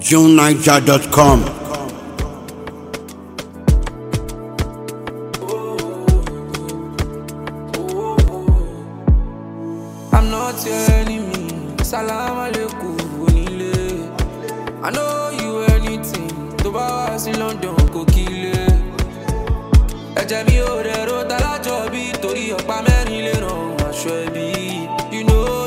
JuneNiger.com. I'm not your enemy. Salam alaikum, Onile. I know you anything. To was in London, go kill it. Ejemi orero talajobi tori opa merin le ran aso ebi. You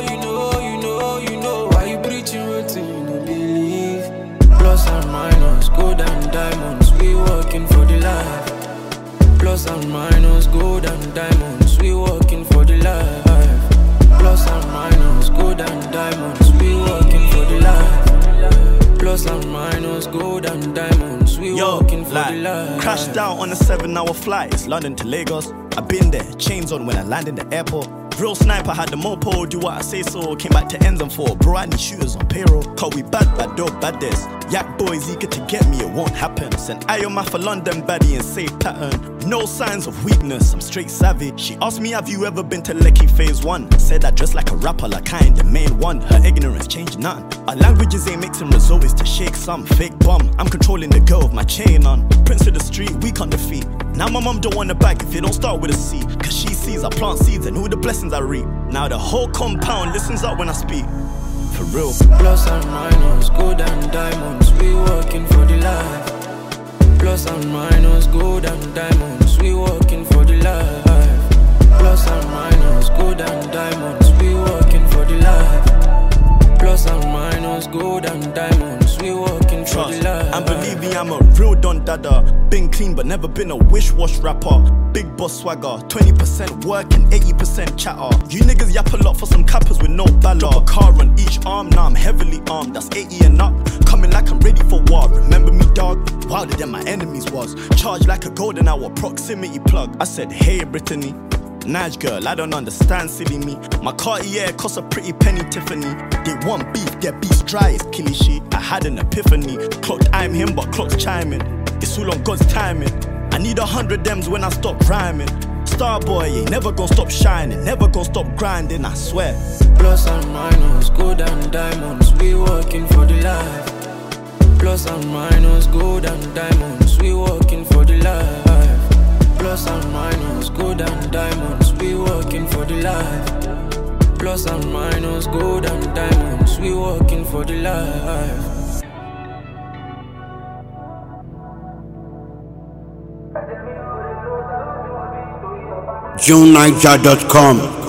know. Why you preaching wetin you no believe? Plus and minus, gold and diamonds. We working for the life. Plus and minus, gold and diamonds. We working for the life. Plus and minus, gold and diamonds. We working for the life. Plus and minus, gold and diamonds. We working for the life. Crashed out on a 7-hour flight. It's London to Lagos. I've been there, chains on when I land in the airport. Real sniper had the mopo, do what I say so. Came back to ends and 4. Bro, I need shooters on payroll. Cause we bad dog, bad this. Yak boys eager to get me, it won't happen. Send Ayoma for London baddie and safe pattern. No signs of weakness, I'm straight savvy. She asked me, have you ever been to Lekki phase 1? Said I dress like a rapper, like I ain't the main one. Her ignorance changed none. Our languages ain't mixing results to shake some fake bum. I'm controlling the girl with my chain on. Prince of the street, weak on the feet. Now my mom don't want a bag if it don't start with a C. Cause she sees I plant seeds and who the blessings I reap. Now the whole compound listens up when I speak. For real. Plus and minus, gold and diamonds. We working for the life. Plus and minus, gold and diamonds. We working for the life. Plus and minus, gold and diamonds. We working for the life. Plus and minus, gold and diamonds. We working for the life. And believe me, I'm a real Don Dada. Been clean but never been a wish-wash rapper. Big boss swagger, 20% work and 80% chatter. You niggas yap a lot for some cappers with no ballad. Drop a car on each arm, now I'm heavily armed. That's 80 and up, coming like I'm ready for war. Remember me, dog? Wilder than my enemies was. Charged like a golden hour proximity plug. I said, hey Brittany, Nige girl, I don't understand, silly me. My Cartier costs a pretty penny Tiffany. They want beef, their beef's dry as Kilishi. I had an epiphany. Clocked I'm him, but clocks chiming. It's all on God's timing. I need 100 M's when I stop rhyming. Starboy ain't never gonna stop shining, never gonna stop grinding, I swear. Plus and minus, gold and diamonds. We working for the life. Plus and minus, gold and diamonds. We working for the life. Plus and minus, gold and diamonds. We working for the life. Plus and minus, gold and diamonds. We working for the life. JuneNiger.com.